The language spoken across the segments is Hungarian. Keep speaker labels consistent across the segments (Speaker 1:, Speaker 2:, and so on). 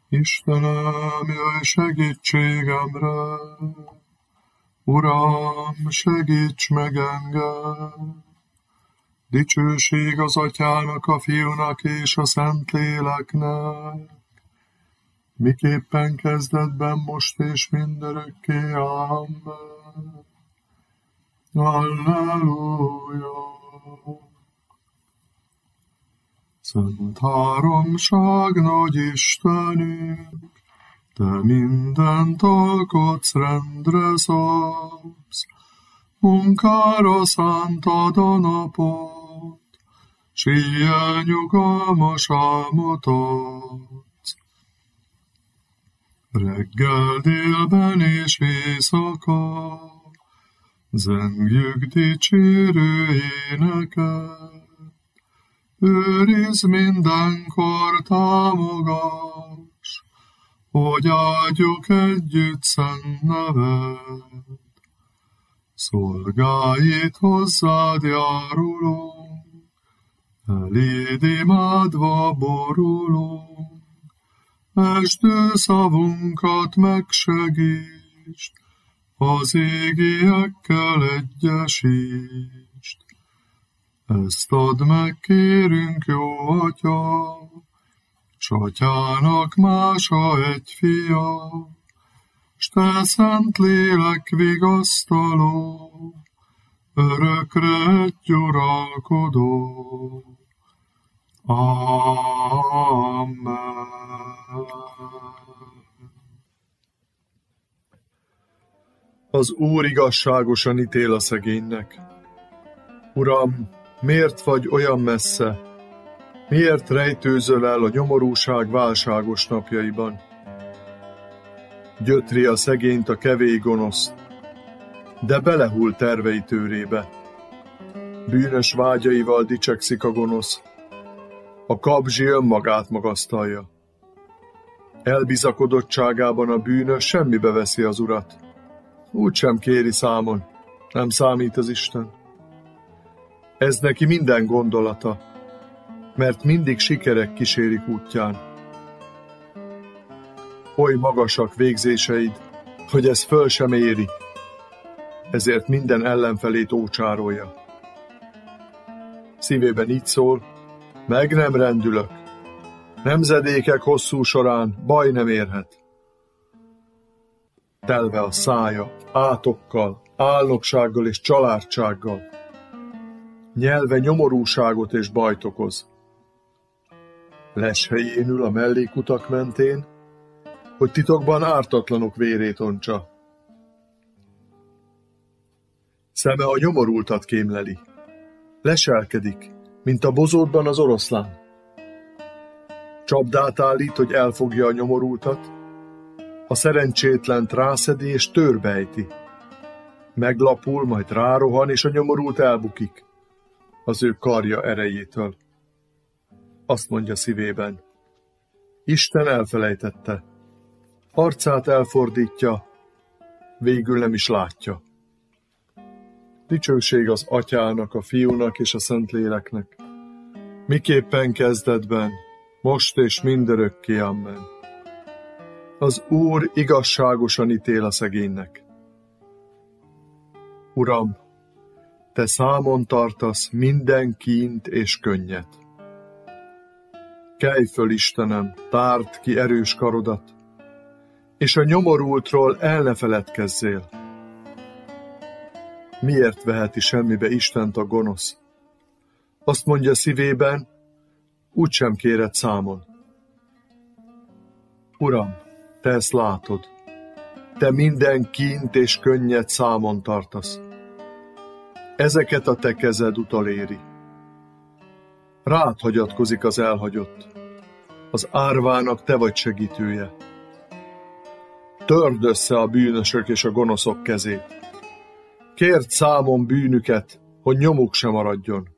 Speaker 1: Istenem, jöjj segítségemre, Uram, segíts meg engem! Dicsőség az Atyának, a Fiúnak és a Szentléleknek, miképpen kezdetben, most és mindörökké. Amen. Halleluja! Szent háromság, nagy Istenünk, te mindent alkotsz, rendre szabsz, munkára szántad a napot, s ilyen nyugalmas álmot adsz. Reggel, délben és éjszaka, zengjük dicsérő éneket, őrizd mindenkor, támogass, hogy áldjuk együtt szent neved. Szolgáit hozzád járulunk, eléd imádva borulunk, estő szavunkat megsegítsd, az égiekkel egyesítsd. Ezt add meg, kérünk, jó Atya, s Atyának mása egy fia, s te Szentlélek vigasztaló, örökre egy uralkodó. Amen.
Speaker 2: Az Úr igazságosan ítél a szegénynek. Uram, miért vagy olyan messze? Miért rejtőzöl el a nyomorúság válságos napjaiban? Gyötri a szegényt a kevély gonosz, de belehull tervei tőrébe. Bűnös vágyaival dicsekszik a gonosz, a kabzsi önmagát magasztalja. Elbizakodottságában a bűnös semmibe veszi az Urat. Úgysem kéri számon, nem számít az Isten. Ez neki minden gondolata, mert mindig sikerek kísérik útján. Oly magasak végzéseid, hogy ez föl sem éri, ezért minden ellenfelét ócsárolja. Szívében így szól, meg nem rendülök, nemzedékek hosszú során baj nem érhet. Telve a szája átokkal, álnoksággal és családsággal, nyelve nyomorúságot és bajt okoz. Leshelyén ül a mellékutak mentén, hogy titokban ártatlanok vérét ontsa. Szeme a nyomorultat kémleli, leselkedik, mint a bozótban az oroszlán. Csapdát állít, hogy elfogja a nyomorultat, a szerencsétlent rászedi és törbejti. Meglapul, majd rárohan, és a nyomorult elbukik az ő karja erejétől. Azt mondja szívében, Isten elfelejtette, arcát elfordítja, végül nem is látja. Dicsőség az Atyának, a Fiúnak és a Szentléleknek, miképpen kezdetben, most és mindörökké. Amen. Az Úr igazságosan ítél a szegénynek. Uram, te számon tartasz minden kínt és könnyet. Kelj föl, Istenem, tárd ki erős karodat, és a nyomorultról el ne feledkezzél. Miért veheti semmibe Istent a gonosz? Azt mondja szívében, úgysem kéred számon. Uram, te ezt látod, te minden kínt és könnyet számon tartasz. Ezeket a te kezed utaléri. Rád hagyatkozik az elhagyott, az árvának te vagy segítője. Törd össze a bűnösök és a gonoszok kezét. Kérd számon bűnüket, hogy nyomuk sem maradjon.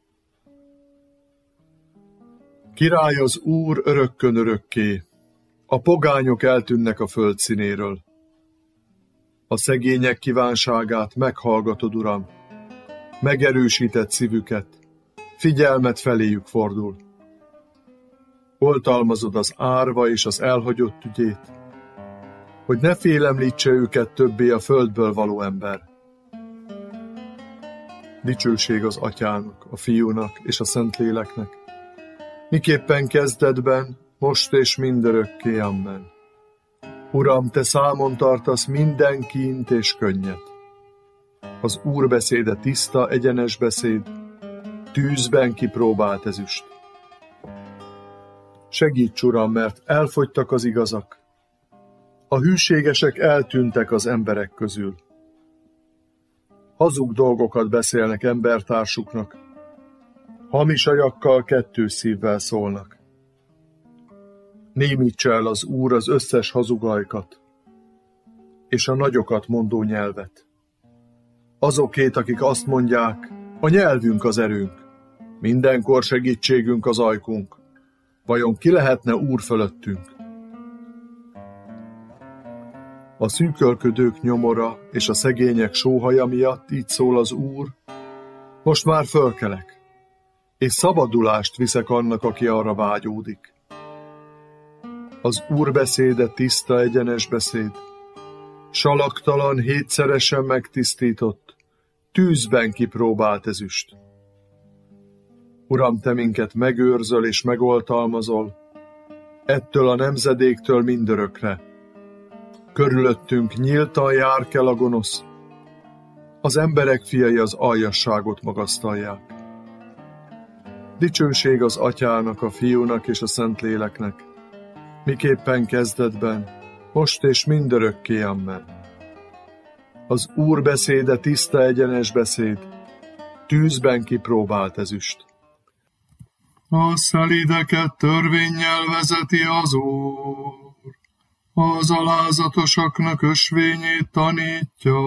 Speaker 2: Király az Úr örökkön örökké, a pogányok eltűnnek a föld színéről. A szegények kívánságát meghallgatod, Uram, megerősített szívüket, figyelmet feléjük fordul. oltalmazod az árva és az elhagyott ügyét, hogy ne félemlítse őket többé a földből való ember. Dicsőség az Atyának, a Fiúnak és a Szentléleknek, miképpen kezdetben, most és mindörökké. Amen. Uram, te számon tartasz minden kínt és könnyet. Az Úr beszéde tiszta, egyenes beszéd, tűzben kipróbált ezüst. Segíts, Uram, mert elfogytak az igazak. A hűségesek eltűntek az emberek közül. Hazug dolgokat beszélnek embertársuknak, hamis ajakkal kettős szívvel szólnak. Némítsa el az Úr az összes hazugajkat, és a nagyokat mondó nyelvet. Azokét, akik azt mondják, a nyelvünk az erőnk, mindenkor segítségünk az ajkunk. Vajon ki lehetne Úr fölöttünk? A szűkölködők nyomora és a szegények sóhaja miatt így szól az Úr, most már fölkelek, és szabadulást viszek annak, aki arra vágyódik. Az Úr beszéde tiszta, egyenes beszéd, salaktalan, hétszeresen megtisztított, tűzben kipróbált ezüst. Uram, te minket megőrzöl és megoltalmazol, ettől a nemzedéktől mindörökre. Körülöttünk nyíltan jár kell a gonosz, az emberek fiai az aljasságot magasztalják. Dicsőség az Atyának, a Fiúnak és a Szentléleknek, miképpen kezdetben, most és mindörökké. Amen. Az Úr beszéde tiszta, egyenes beszéd, tűzben kipróbált ezüst.
Speaker 1: A szelídeket törvénnyel vezeti az Úr, az alázatosaknak ösvényét tanítja.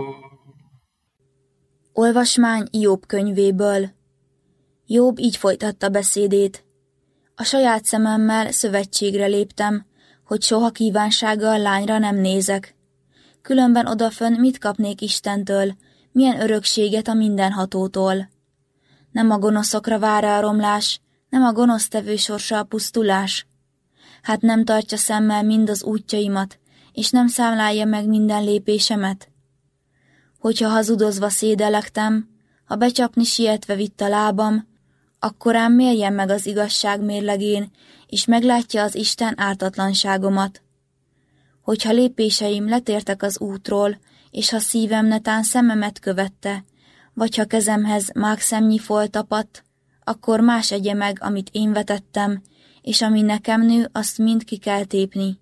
Speaker 3: Olvasmány Jobb könyvéből. Jobb így folytatta beszédét. A saját szememmel szövetségre léptem, hogy soha kívánsággal lányra nem nézek. Különben odafönn mit kapnék Istentől, milyen örökséget a mindenhatótól. Nem a gonoszokra vár a romlás, nem a gonosztevő sorsa a pusztulás. Hát nem tartja szemmel mind az útjaimat, és nem számlálja meg minden lépésemet. Hogyha hazudozva szédelektem, ha becsapni sietve vitt a lábam, akkor ám mérjen meg az igazság mérlegén, és meglátja az Isten ártatlanságomat. Hogyha lépéseim letértek az útról, és ha szívem netán szememet követte, vagy ha kezemhez mágszemnyi folt tapadt, akkor más egye meg, amit én vetettem, és ami nekem nő, azt mind ki kell tépni.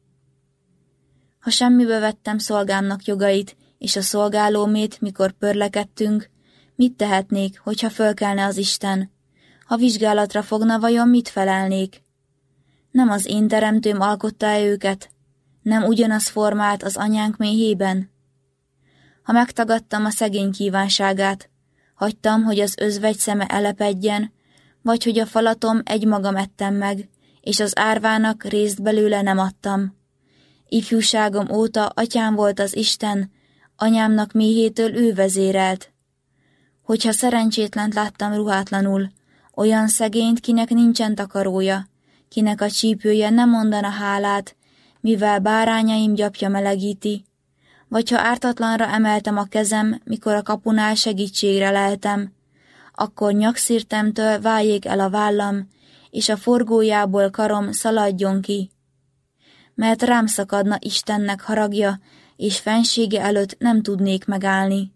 Speaker 3: Ha semmibe vettem szolgámnak jogait, és a szolgálómét, mikor pörlekedtünk, mit tehetnék, hogyha fölkelne az Isten? Ha vizsgálatra fogna, vajon mit felelnék? Nem az én teremtőm alkotta őket? Nem ugyanaz formált az anyánk méhében? Ha megtagadtam a szegény kívánságát, hagytam, hogy az özvegy szeme elepedjen, vagy hogy a falatom egymagam ettem meg, és az árvának részt belőle nem adtam. Ifjúságom óta atyám volt az Isten, anyámnak méhétől ő vezérelt. Hogyha szerencsétlent láttam ruhátlanul, olyan szegényt, kinek nincsen takarója, kinek a csípője nem mondana hálát, mivel bárányaim gyapja melegíti, vagy ha ártatlanra emeltem a kezem, mikor a kapunál segítségre leltem, akkor nyakszirtemtől váljék el a vállam, és a forgójából karom szaladjon ki. Mert rám szakadna Istennek haragja, és fensége előtt nem tudnék megállni.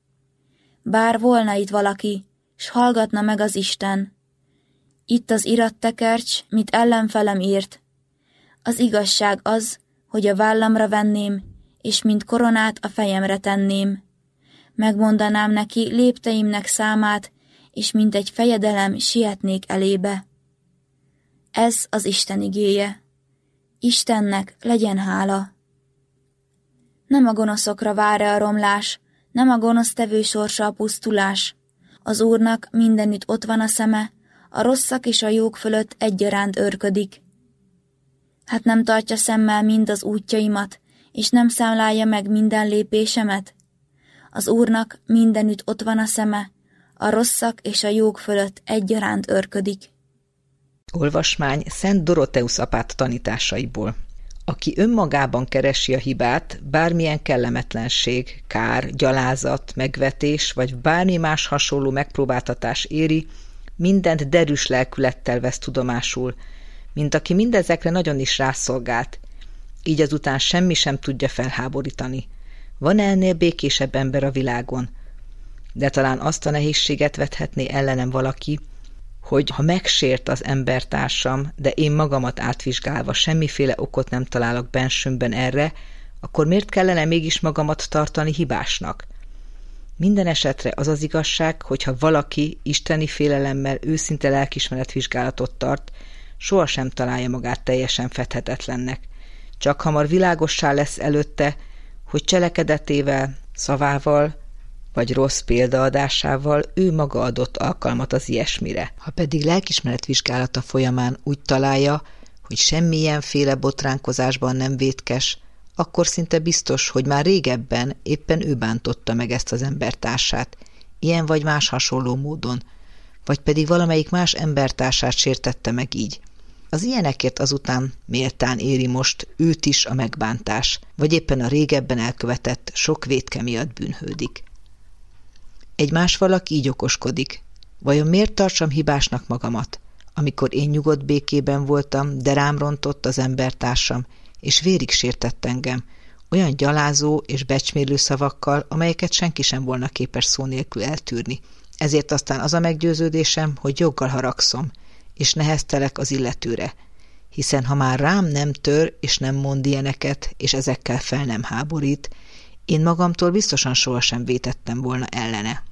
Speaker 3: Bár volna itt valaki, s hallgatna meg az Isten. Itt az irattekercs, mit ellenfelem írt. Az igazság az, hogy a vállamra venném, és mint koronát a fejemre tenném. Megmondanám neki lépteimnek számát, és mint egy fejedelem sietnék elébe. Ez az Isten igéje. Istennek legyen hála. Nem a gonoszokra vár a romlás, nem a gonosztevő sorsa a pusztulás. Az Úrnak mindenütt ott van a szeme, a rosszak és a jók fölött egyaránt őrködik. Hát nem tartja szemmel mind az útjaimat, és nem számlálja meg minden lépésemet? Az Úrnak mindenütt ott van a szeme, a rosszak és a jók fölött egyaránt őrködik.
Speaker 4: Olvasmány Szent Dorotheusz apát tanításaiból. Aki önmagában keresi a hibát, bármilyen kellemetlenség, kár, gyalázat, megvetés vagy bármi más hasonló megpróbáltatás éri, mindent derűs lelkülettel vesz tudomásul, mint aki mindezekre nagyon is rászolgált, így azután semmi sem tudja felháborítani. Van-e ennél békésebb ember a világon? De talán azt a nehézséget vethetné ellenem valaki, hogy ha megsért az embertársam, de én magamat átvizsgálva semmiféle okot nem találok bensőmben erre, akkor miért kellene mégis magamat tartani hibásnak? Minden esetre az az igazság, hogyha valaki isteni félelemmel őszinte lelkiismeretvizsgálatot tart, sohasem találja magát teljesen fedhetetlennek. Csak hamar világossá lesz előtte, hogy cselekedetével, szavával vagy rossz példaadásával ő maga adott alkalmat az ilyesmire. Ha pedig lelkiismeretvizsgálata folyamán úgy találja, hogy semmilyenféle botránkozásban nem vétkes, akkor szinte biztos, hogy már régebben éppen ő bántotta meg ezt az embertársát, ilyen vagy más hasonló módon, vagy pedig valamelyik más embertársát sértette meg így. Az ilyenekért azután méltán éri most őt is a megbántás, vagy éppen a régebben elkövetett sok vétke miatt bűnhődik. Egy más valaki így okoskodik. Vajon miért tartsam hibásnak magamat, amikor én nyugodt békében voltam, de rám rontott az embertársam, és vérig sértett engem, olyan gyalázó és becsmérlő szavakkal, amelyeket senki sem volna képes szó nélkül eltűrni. Ezért aztán az a meggyőződésem, hogy joggal haragszom, és neheztelek az illetőre, hiszen ha már rám nem tör, és nem mond ilyeneket, és ezekkel fel nem háborít, én magamtól biztosan sohasem vétettem volna ellene.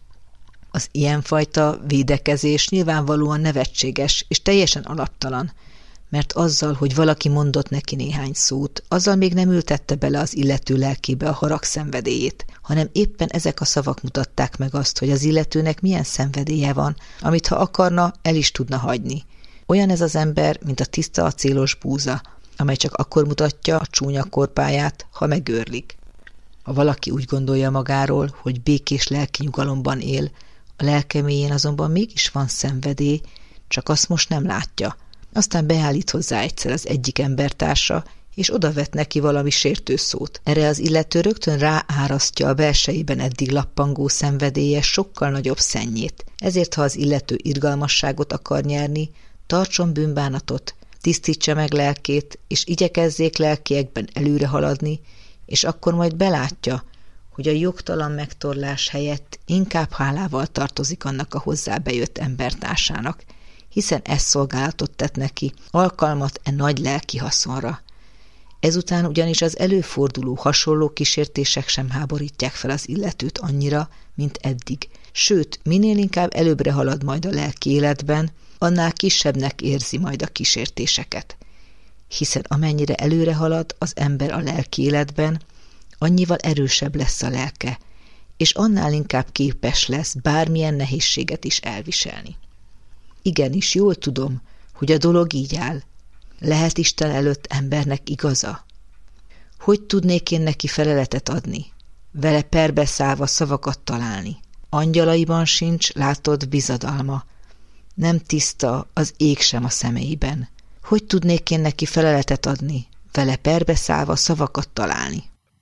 Speaker 4: Az ilyenfajta védekezés nyilvánvalóan nevetséges és teljesen alaptalan, mert azzal, hogy valaki mondott neki néhány szót, azzal még nem ültette bele az illető lelkébe a haragszenvedélyét, hanem éppen ezek a szavak mutatták meg azt, hogy az illetőnek milyen szenvedélye van, amit ha akarna, el is tudna hagyni. Olyan ez az ember, mint a tiszta acélos búza, amely csak akkor mutatja a csúnya korpáját, ha megőrlik. Ha valaki úgy gondolja magáról, hogy békés lelki nyugalomban él, a lelke mélyén azonban mégis van szenvedély, csak azt most nem látja. Aztán beállít hozzá egyszer az egyik embertársa, és odavet neki valami sértő szót. Erre az illető rögtön ráárasztja a belsejében eddig lappangó szenvedélye sokkal nagyobb szennyét. Ezért, ha az illető irgalmasságot akar nyerni, tartson bűnbánatot, tisztítsa meg lelkét, és igyekezzék lelkiekben előre haladni, és akkor majd belátja, hogy a jogtalan megtorlás helyett inkább hálával tartozik annak a hozzá bejött embertársának, hiszen ez szolgálatot tett neki, alkalmat nagy lelki haszonra. Ezután ugyanis az előforduló hasonló kísértések sem háborítják fel az illetőt annyira, mint eddig, sőt, minél inkább előbbre halad majd a lelki életben, annál kisebbnek érzi majd a kísértéseket. Hiszen amennyire előre halad az ember a lelki életben, annyival erősebb lesz a lelke, és annál inkább képes lesz bármilyen nehézséget is elviselni. Igenis, jól tudom, hogy a dolog így áll. Lehet Isten előtt embernek igaza? Hogy tudnék én neki feleletet adni? Vele perbeszállva szavakat találni. Angyalaiban sincs, látod, bizadalma. Nem tiszta az ég sem a szemeiben. Hogy tudnék én neki feleletet adni? Vele perbeszállva szavakat találni.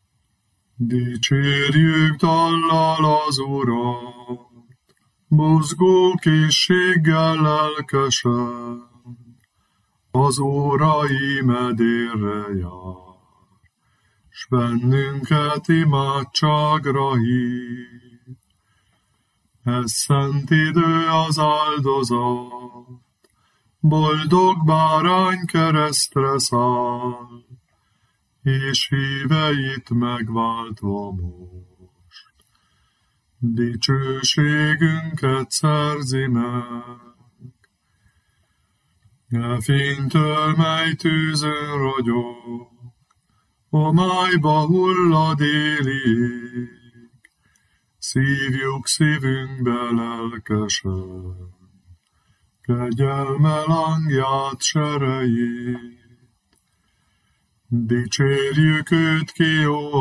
Speaker 1: Dicsérjük dallal az Urat, mozgó készséggel lelkesen, az órai medérre jár, s bennünket imádságra hív. Ez szent idő az áldozat, boldog bárány keresztre száll, és híveit megváltva most, dicsőségünket szerzi meg. E fénytől, mely tűzön ragyog, homályba hullad élig, szívjuk szívünkbe lelkesen, kegyelme langját serejét. Dicsérjük őt ki, jó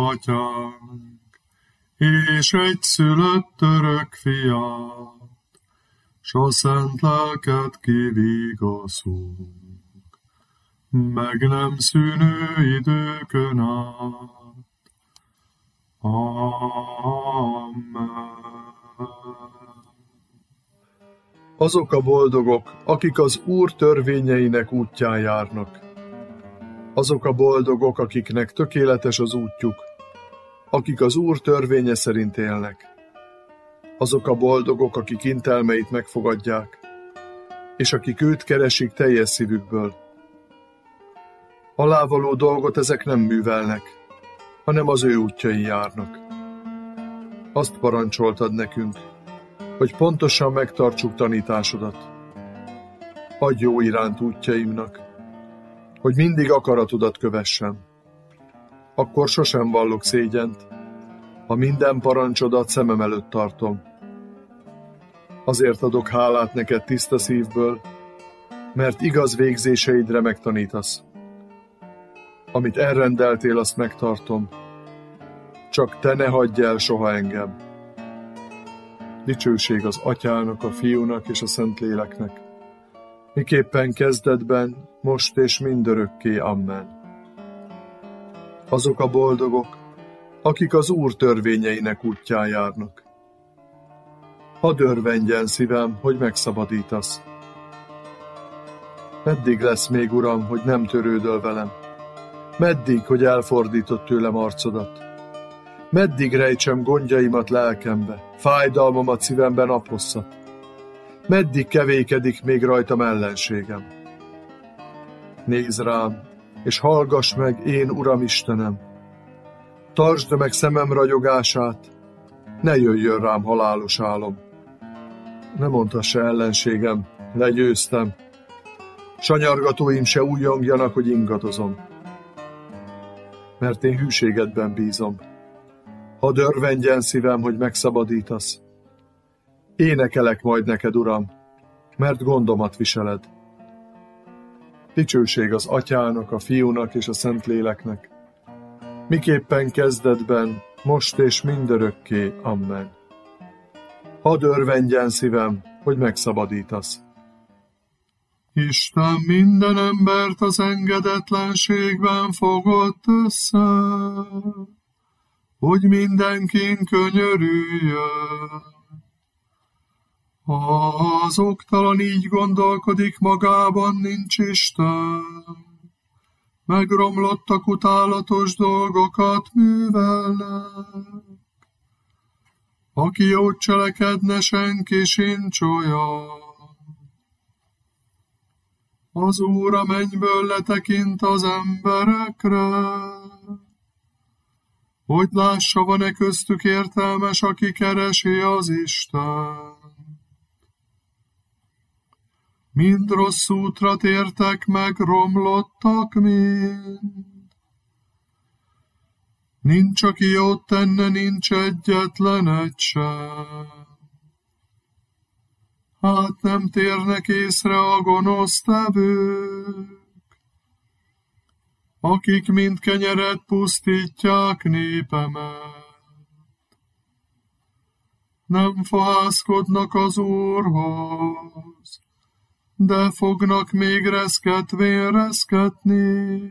Speaker 1: atyánk, és egyszülött örök fiát, s a szent lelket kivigaszunk, meg nem szűnő időkön át. Amen.
Speaker 2: Azok a boldogok, akik az Úr törvényeinek útján járnak. Azok a boldogok, akiknek tökéletes az útjuk, akik az Úr törvénye szerint élnek. Azok a boldogok, akik intelmeit megfogadják, és akik őt keresik teljes szívükből. Alávaló dolgot ezek nem művelnek, hanem az ő útjain járnak. Azt parancsoltad nekünk, hogy pontosan megtartsuk tanításodat. Adj jó iránt útjaimnak, hogy mindig akaratodat kövessem. Akkor sosem vallok szégyent, ha minden parancsodat szemem előtt tartom. Azért adok hálát neked tiszta szívből, mert igaz végzéseidre megtanítasz. Amit elrendeltél, azt megtartom, csak te ne hagyj el soha engem. Dicsőség az Atyának, a Fiúnak és a Szentléleknek, miképpen kezdetben, most és mindörökké. Amen. Azok a boldogok, akik az Úr törvényeinek útján járnak. Hadd örvendjen szívem, hogy megszabadítasz. Meddig lesz még, Uram, hogy nem törődöl velem? Meddig, hogy elfordított tőlem arcodat? Meddig rejtsem gondjaimat lelkembe, fájdalmamat szívemben naphosszat? Meddig kevékedik még rajtam ellenségem? Nézd rám, és hallgass meg, én Uram Istenem! Tartsd meg szemem ragyogását, ne jöjjön rám halálos álom. Ne mondhassa ellenségem, legyőztem, sanyargatóim se újjongjanak, hogy ingadozom. Mert én hűségedben bízom. Hadd örvendjen szívem, hogy megszabadítasz. Énekelek majd neked, Uram, mert gondomat viseled. Dicsőség az Atyának, a Fiúnak és a Szentléleknek, miképpen kezdetben, most és mindörökké. Amen. Hadd örvendjen szívem, hogy megszabadítasz.
Speaker 1: Isten minden embert az engedetlenségben fogott össze, hogy mindenkin könyörüljön. Ha az oktalan így gondolkodik, magában nincs Isten, megromlottak utálatos dolgokat művelnek. Aki jót cselekedne, senki sincs olyan. Az Úr a mennyből letekint az emberekre, hogy lássa, van-e köztük értelmes, aki keresi az Isten. Mind rossz útra tértek meg, romlottak mind. Nincs, aki jót tenne, nincs egyetlen egy sem. Hát nem térnek észre a gonosztevők, akik mind kenyeret pusztítják népemet. Nem fohászkodnak az Úrhoz, de fognak még reszketvén reszketni,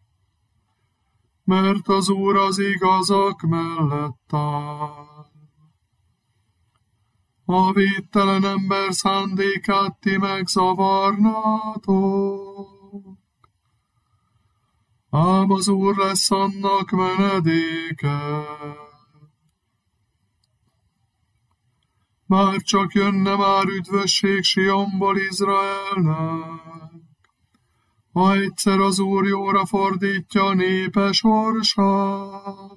Speaker 1: mert az Úr az igazak mellett áll. A véttelen ember szándékát ti megzavarnátok, ám az Úr lesz annak menedéke. Már csak jönne már üdvösség Sionból Izraelnek, ha egyszer az Úr jóra fordítja a népe sorsát.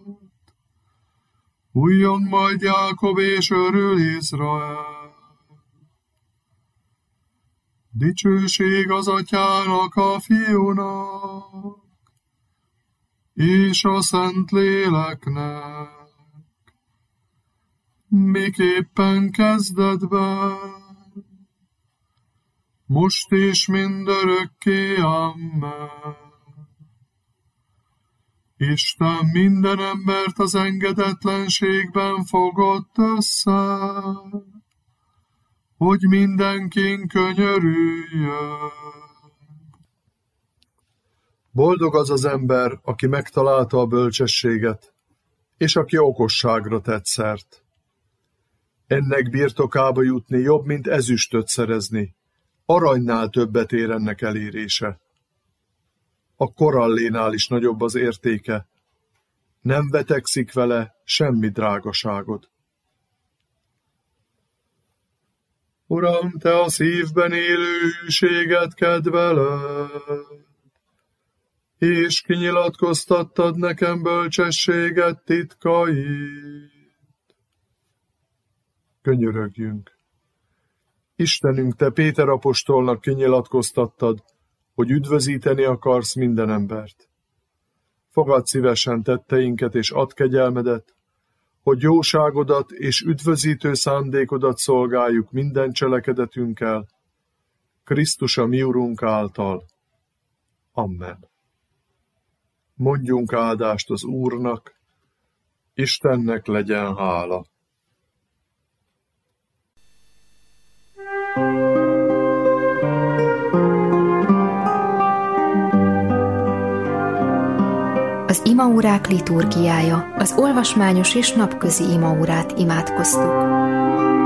Speaker 1: Újjong majd Jákob és örül Izrael. Dicsőség az Atyának, a Fiúnak és a Szentléleknek, miképpen kezdetben, most és mindörökké. Amen. Isten minden embert az engedetlenségben fogott össze, hogy mindenkin könyörüljön.
Speaker 2: Boldog az az ember, aki megtalálta a bölcsességet, és aki okosságra tett szert. Ennek birtokába jutni jobb, mint ezüstöt szerezni, aranynál többet ér ennek elérése. A korallénál is nagyobb az értéke, nem vetekszik vele semmi drágaságod.
Speaker 1: Uram, te a szívben élő hűséget kedveled, és kinyilatkoztattad nekem bölcsességet titkait.
Speaker 2: Könyörögjünk! Istenünk, te Péter apostolnak kinyilatkoztattad, hogy üdvözíteni akarsz minden embert. Fogadd szívesen tetteinket és add kegyelmedet, hogy jóságodat és üdvözítő szándékodat szolgáljuk minden cselekedetünkkel, Krisztus a mi Urunk által. Amen. Mondjunk áldást az Úrnak, Istennek legyen hála.
Speaker 5: Az imaórák liturgiája, az olvasmányos és napközi imaórát imádkoztuk.